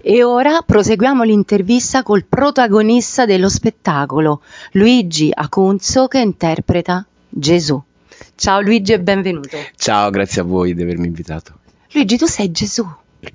E ora proseguiamo l'intervista col protagonista dello spettacolo, Luigi Acunzo, che interpreta Gesù. Ciao Luigi e benvenuto. Ciao, grazie a voi di avermi invitato. Luigi, tu sei Gesù.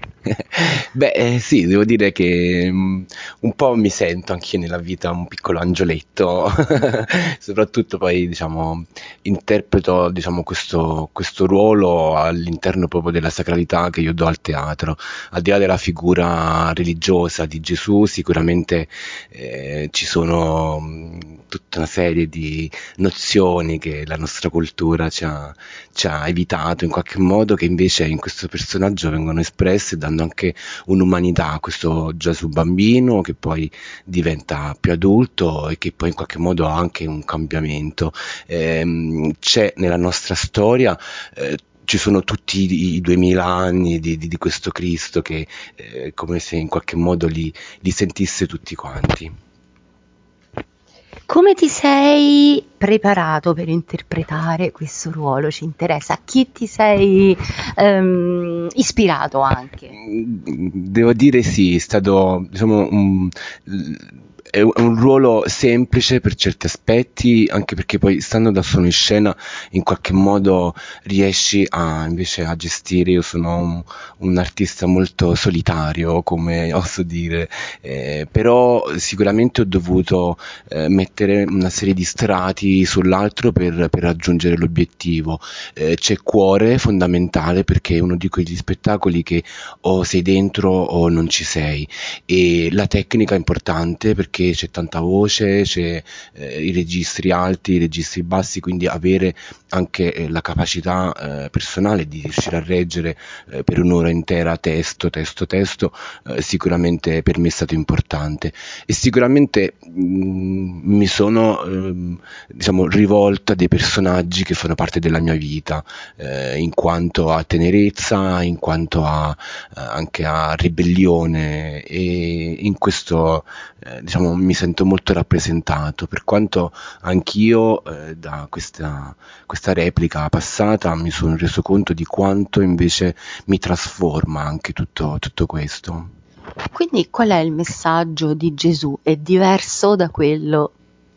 Sì, devo dire che un po' mi sento anch'io nella vita un piccolo angioletto, soprattutto poi interpreto questo ruolo all'interno proprio della sacralità che io do al teatro. Al di là della figura religiosa di Gesù, sicuramente ci sono tutta una serie di nozioni che la nostra cultura ci ha evitato in qualche modo, che invece in questo personaggio vengono espresse, dando anche un'umanità a questo Gesù bambino che poi diventa più adulto e che poi in qualche modo ha anche un cambiamento. C'è nella nostra storia ci sono tutti i 2000 anni di questo Cristo che come se in qualche modo li sentisse tutti quanti. Come ti sei preparato per interpretare questo ruolo? Ci interessa. A chi ti sei ispirato anche? Devo dire sì, è stato è un ruolo semplice per certi aspetti, anche perché poi stando da solo in scena in qualche modo riesci invece a gestire. Io sono un artista molto solitario, come oso dire, però sicuramente ho dovuto mettere una serie di strati sull'altro per raggiungere l'obiettivo. C'è cuore fondamentale, perché è uno di quegli spettacoli che o sei dentro o non ci sei, e la tecnica è importante perché c'è tanta voce, c'è i registri alti, i registri bassi, quindi avere anche la capacità personale di riuscire a reggere per un'ora intera testo, sicuramente per me è stato importante. E sicuramente mi sono rivolto a dei personaggi che fanno parte della mia vita, in quanto a tenerezza, in quanto anche a ribellione, e in questo mi sento molto rappresentato, per quanto anch'io da questa replica passata mi sono reso conto di quanto invece mi trasforma anche tutto questo. Quindi qual è il messaggio di Gesù? È diverso da quello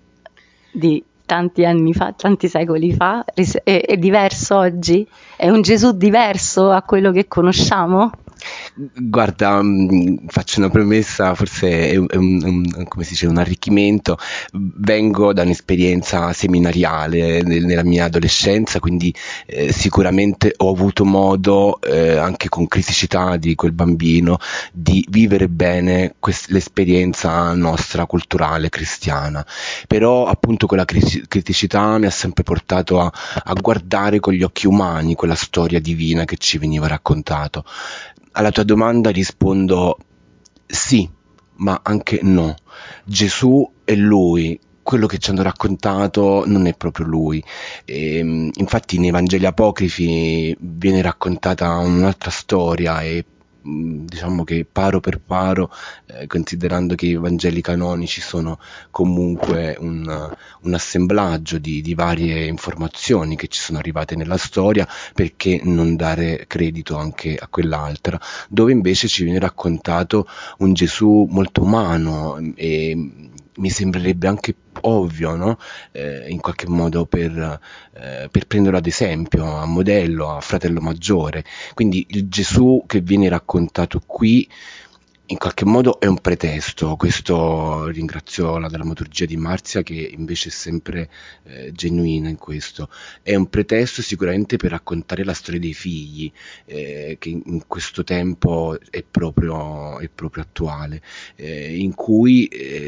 di tanti anni fa, tanti secoli fa? È diverso oggi? È un Gesù diverso a quello che conosciamo? Guarda, faccio una premessa, forse come si dice, un arricchimento. Vengo da un'esperienza seminariale nella mia adolescenza, quindi sicuramente ho avuto modo, anche con criticità di quel bambino, di vivere bene l'esperienza nostra culturale cristiana. Però appunto quella criticità mi ha sempre portato a guardare con gli occhi umani quella storia divina che ci veniva raccontato. Alla tua domanda rispondo sì, ma anche no. Gesù è lui, quello che ci hanno raccontato non è proprio lui. Infatti nei Vangeli apocrifi viene raccontata un'altra storia, e diciamo che paro per paro, considerando che i Vangeli canonici sono comunque un assemblaggio di varie informazioni che ci sono arrivate nella storia, perché non dare credito anche a quell'altra, dove invece ci viene raccontato un Gesù molto umano, e mi sembrerebbe anche ovvio, no? In qualche modo per prenderlo ad esempio, a modello, a fratello maggiore. Quindi il Gesù che viene raccontato qui in qualche modo è un pretesto. Questo ringrazio la drammaturgia di Marzia, che invece è sempre genuina in questo. È un pretesto sicuramente per raccontare la storia dei figli, che in questo tempo è proprio attuale, in cui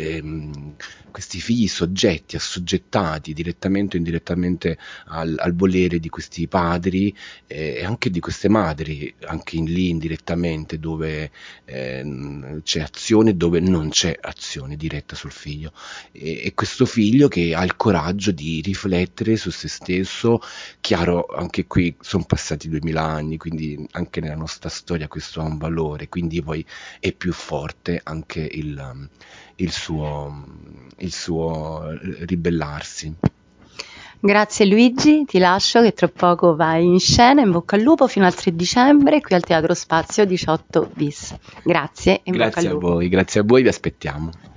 questi figli soggetti, assoggettati direttamente o indirettamente al volere di questi padri, e anche di queste madri, anche lì indirettamente, dove c'è azione, dove non c'è azione diretta sul figlio, e questo figlio che ha il coraggio di riflettere su se stesso. Chiaro, anche qui sono passati 2000 anni, quindi anche nella nostra storia questo ha un valore, quindi poi è più forte anche il suo ribellarsi. Grazie Luigi, ti lascio che tra poco vai in scena, in bocca al lupo fino al 3 dicembre qui al Teatro Spazio 18 bis. Grazie e in bocca al lupo. Grazie a voi, vi aspettiamo.